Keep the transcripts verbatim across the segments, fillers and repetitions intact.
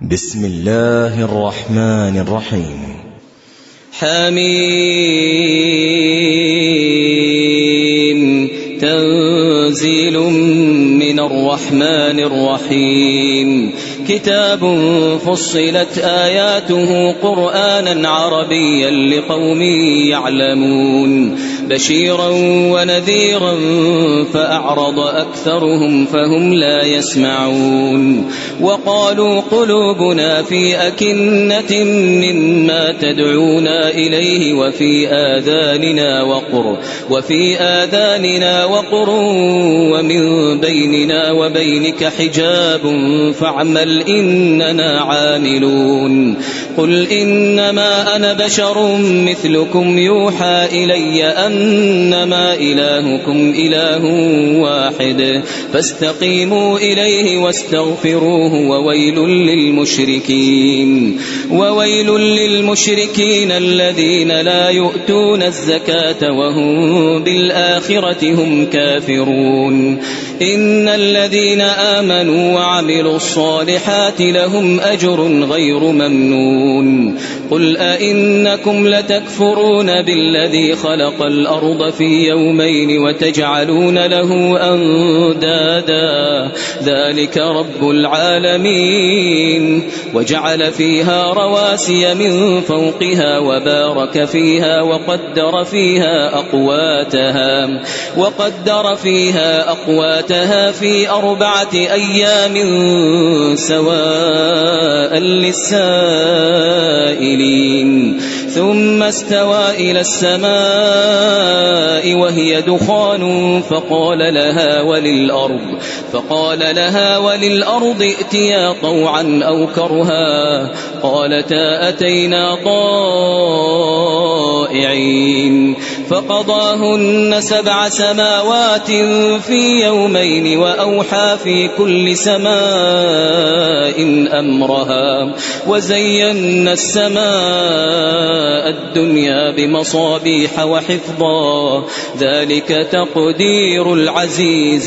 بسم الله الرحمن الرحيم. حميم تنزيل من الرحمن الرحيم. كتاب فصلت آياته قرآنا عربيا لقوم يعلمون بشيرا ونذيرا فأعرض أكثرهم فهم لا يسمعون. وقالوا قلوبنا في أكنة مما تدعونا إليه وفي آذاننا وقر وفي آذاننا وقر ومن بيننا وبينك حجاب فاعمل إننا عاملون. قل إنما أنا بشر مثلكم يوحى إلي أنما إلهكم إله واحد فاستقيموا إليه واستغفروه وويل للمشركين وويل للمشركين الذين لا يؤتون الزكاة وهم بالآخرة هم كافرون. إن الذين آمنوا وعملوا الصالحات لهم أجر غير ممنون. قل أئنكم لتكفرون بالذي خلق الأرض في يومين وتجعلون له أندادا ذلك رب العالمين. وجعل فيها رواسي من فوقها وبارك فيها وقدر فيها أقواتها وقدر فيها أقواتها في أربعة أيام سواء للسائلين. ثم استوى إلى السماء وهي دخان فقال لها وللأرض فقال لها وللأرض ائتيا طوعا أو كرها قالتا أتينا طائعين. فقضاهن سبع سماوات في يومين وأوحى في كل سماء أمرها وزينا السماء الدنيا بمصابيح وحفظا ذلك تقدير العزيز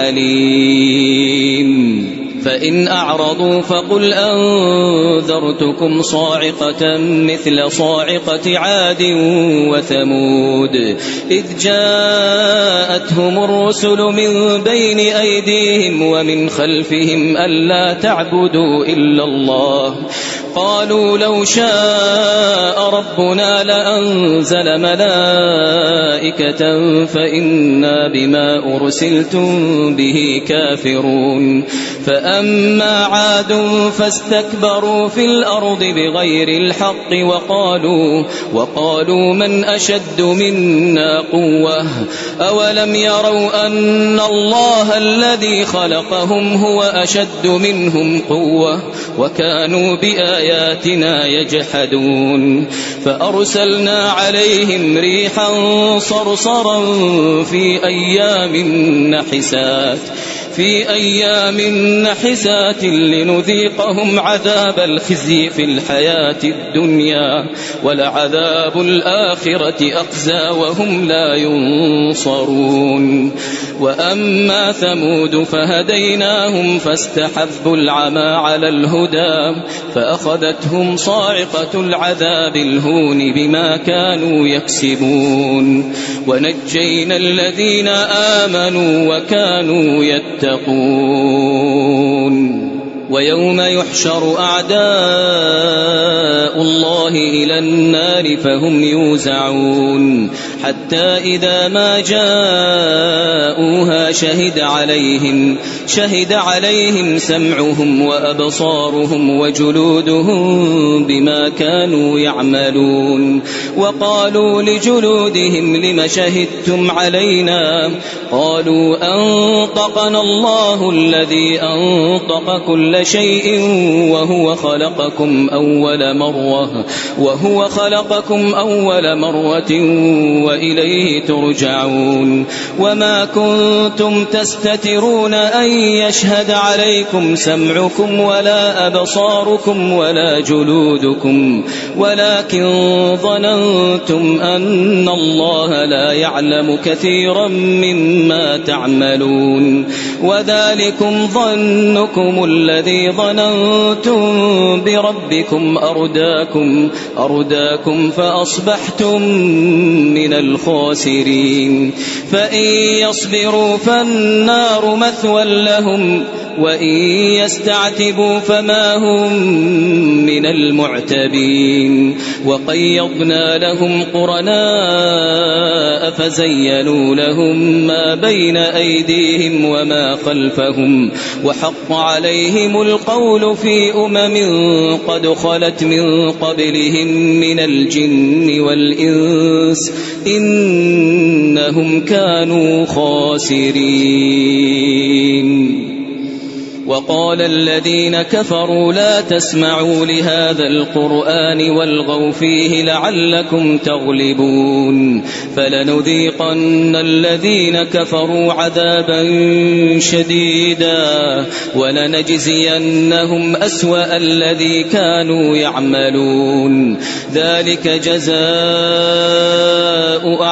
العليم. فإن أعرضوا فقل أنذرتكم صاعقة مثل صاعقة عاد وثمود إذ جاءتهم الرسل من بين أيديهم ومن خلفهم ألا تعبدوا إلا الله قالوا لو شاء ربنا لأنزل ملائكة فإنا بما أرسلتم به كافرون. فأما عاد فاستكبروا في الأرض بغير الحق وقالوا وقالوا من أشد منا قوة أولم يروا أن الله الذي خلقهم هو أشد منهم قوة وكانوا بآياتنا يجحدون. فأرسلنا عليهم ريحا صرصرا في أيام نحسات في أيام نحسات لنذيقهم عذاب الخزي في الحياة الدنيا ولعذاب الآخرة أخزى وهم لا ينصرون. وأما ثمود فهديناهم فاستحبوا العمى على الهدى فأخذتهم صاعقة العذاب الهون بما كانوا يكسبون. ونجينا الذين آمنوا وكانوا يتقون. ويوم يحشر أعداء الله إلى النار فهم يوزعون حتى إذا ما جاءوها شهد عليهم شهد عليهم سمعهم وأبصارهم وجلودهم بما كانوا يعملون. وقالوا لجلودهم لم شهدتم علينا قالوا أنطقنا الله الذي أنطق كل شيء وهو خلقكم أول مرة وهو خلقكم أول مرة وإليه ترجعون. وما كنتم تستترون أن يشهد عليكم سمعكم ولا أبصاركم ولا جلودكم ولكن ظننتم أن الله لا يعلم كثيرا مما تعملون. وذلكم ظنكم الذي ظننتم بربكم أرداكم, أرداكم فأصبحتم من الخاسرين فإن يصبروا فالنار مثوى لهم وإن يستعتبوا فما هم من المعتبين وقيضنا لهم قرناء فزينوا لهم ما بين أيديهم وما خلفهم وحق عليهم القول في أمم قد خلت من قبلهم من الجن والإنس إنهم كانوا خاسرين. وقال الذين كفروا لا تسمعوا لهذا القرآن والغوا فيه لعلكم تغلبون فلنذيقن الذين كفروا عذابا شديدا ولنجزينهم أسوأ الذي كانوا يعملون ذلك جزاء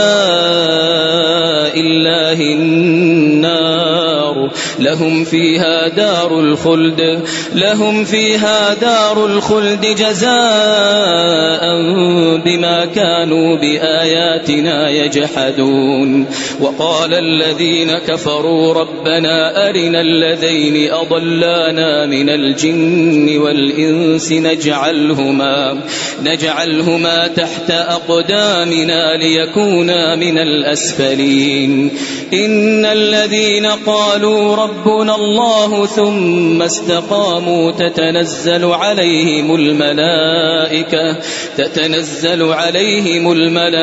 أعداء الله النار لهم فيها دار الخلد لهم فيها دار الخلد جزاء بما كانوا بآياتنا يجحدون. وقال الذين كفروا ربنا أرنا الذين أضلانا من الجن والإنس نجعلهما نجعلهما تحت أقدامنا ليكونا من الأسفلين إن الذين قالوا ربنا الله ثم استقاموا تتنزل عليهم الملائكة تتنزل عليهم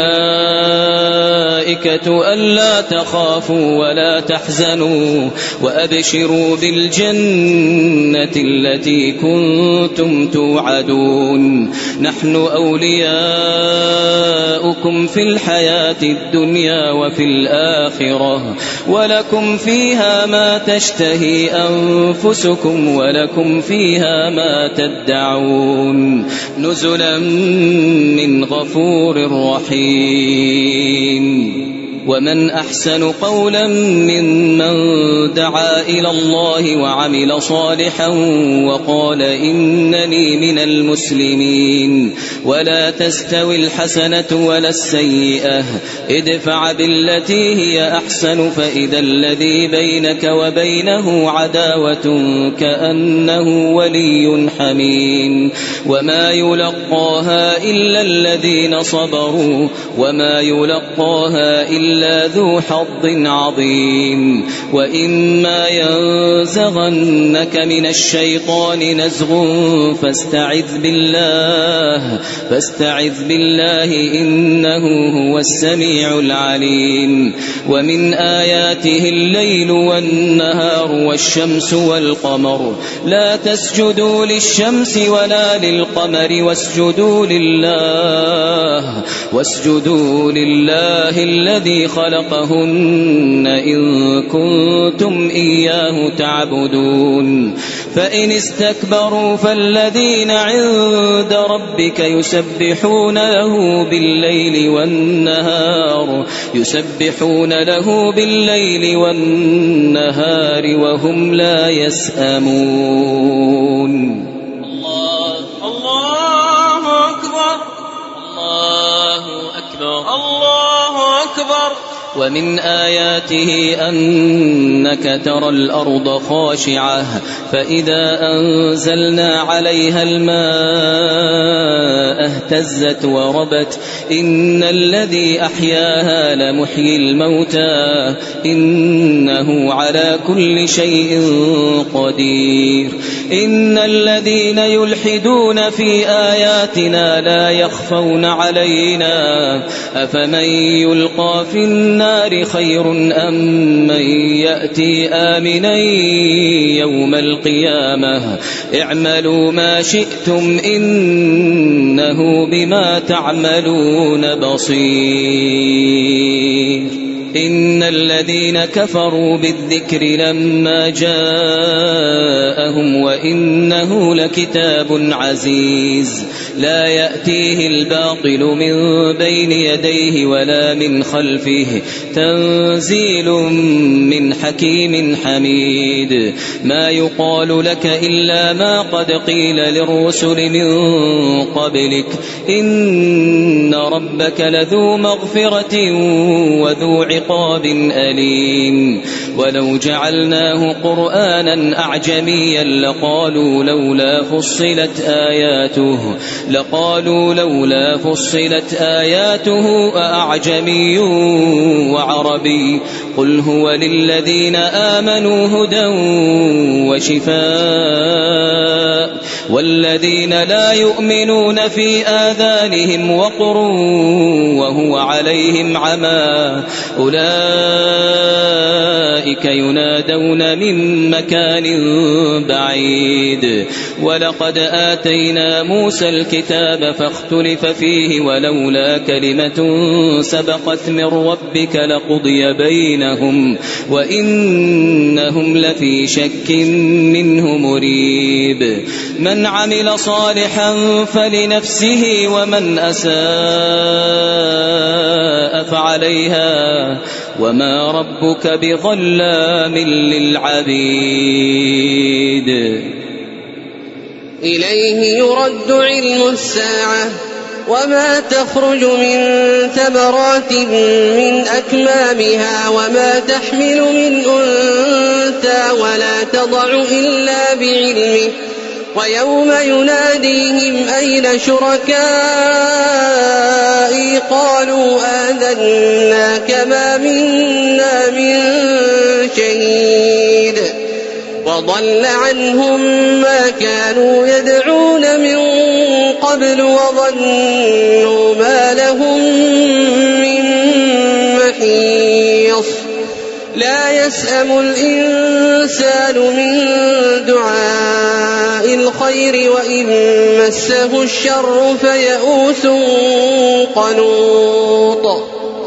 الملائكة ألا تخافوا ولا تحزنوا وأبشروا بالجنة التي كنتم توعدون نحن أولياؤكم في الحياة الدنيا وفي الآخرة ولكم فيها ما تشتهي أنفسكم ولكم فيها ما تدعون نزلا من غفور رحيم. ومن أحسن قولا ممن دعا إلى الله وعمل صالحا وقال إنني من المسلمين ولا تستوي الحسنة ولا السيئة ادفع بالتي هي أحسن فإذا الذي بينك وبينه عداوة كأنه ولي حميم وما يلقاها إلا الذين صبروا وما يلقاها إلا إلا ذو حظ عظيم. وإما ينزغنك من الشيطان نزغ فاستعذ بالله فاستعذ بالله إنه هو السميع العليم. ومن آياته الليل والنهار والشمس والقمر لا تسجدوا للشمس ولا للقمر واسجدوا لله واسجدوا لله الذي خلقهن إن كنتم إياه تعبدون. فإن استكبروا فالذين عند ربك يسبحون له بالليل والنهار يسبحون له بالليل والنهار وهم لا يسأمون. الله الله أكبر الله أكبر الله أكبر. ومن آياته أنك ترى الأرض خاشعة فإذا أنزلنا عليها الماء اهتزت وربت إن الذي أحياها لمحيي الموتى إنه على كل شيء قدير. إن الذين يلحدون في آياتنا لا يخفون علينا أفمن يلقى في النار خير أم من يأتي آمنا يوم القيامة اعملوا ما شئتم إنه بما تعملون بصير. إن الذين كفروا بالذكر لما جاءهم وإنه لكتاب عزيز لا يأتيه الباطل من بين يديه ولا من خلفه تنزيل من حكيم حميد ما يقال لك إلا ما قد قيل للرسل من قبلك إن ربك لذو مغفرة وذو عقاب أليم ولو جعلناه قرآنا أعجميا لقالوا لولا فصلت آياته لقالوا لولا فصلت آياته أأعجمي وعربي قل هو للذين آمنوا هدى وشفاء والذين لا يؤمنون في آذانهم وقر وهو عليهم عمى أولئك ينادون من مكان بعيد ولقد آتينا موسى الكتاب فاختلف فيه ولولا كلمة سبقت من ربك لقضي بينهم وإنهم لفي شك منه مريب من عمل صالحا فلنفسه ومن أساء فعليها وما ربك بظلام للعبيد إليه يرد علم الساعة وما تخرج من ثمرات من أكمامها وما تحمل من أنثى ولا تضع إلا بعلمه ويوم يناديهم أين شركائي قالوا آذنا كما منا من شهيد وضل عنهم ما كانوا يدعون من قبل وظنوا ما لهم من محيص لا يسأم الإنسان من دعاء الخير وإن مسه الشر فيئوس قنوط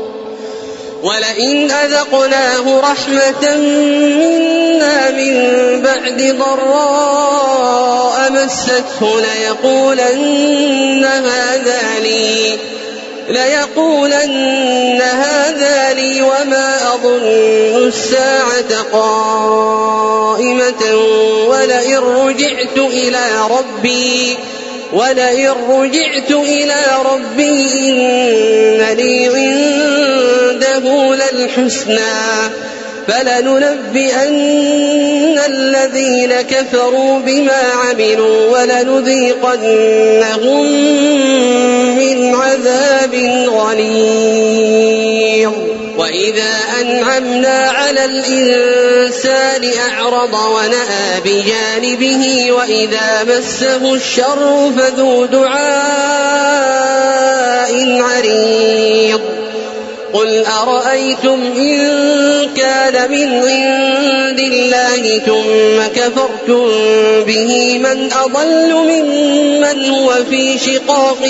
ولئن أذقناه رحمة منا من بعد ضراء مسته ليقولن هذا لي ليقولن هذا لي وما أظن الساعة قائمة ولئن رجعت إلى ربي ولئن رجعت إلى ربي إن لي عنده للحسنى فلننبئن الذين كفروا بما عملوا ولنذيقنهم من عذاب غليظ وإذا أنعمنا على الإنسان أعرض ونأى بجانبه وإذا مسه الشر فذو دعاء عريض قل أرأيتم إن كان من عند الله ثم كفرتم به من أضل ممن هو في شقاق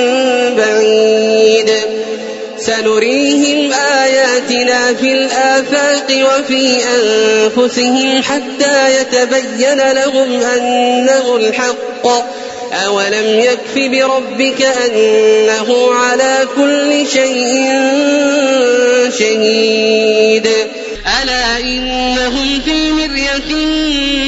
بعيد سنريهم آياتنا في الآفاق وفي أنفسهم حتى يتبين لهم أنه الحق أولم يكف بربك أنه على كل شيء شهيد ألا إنهم في مرية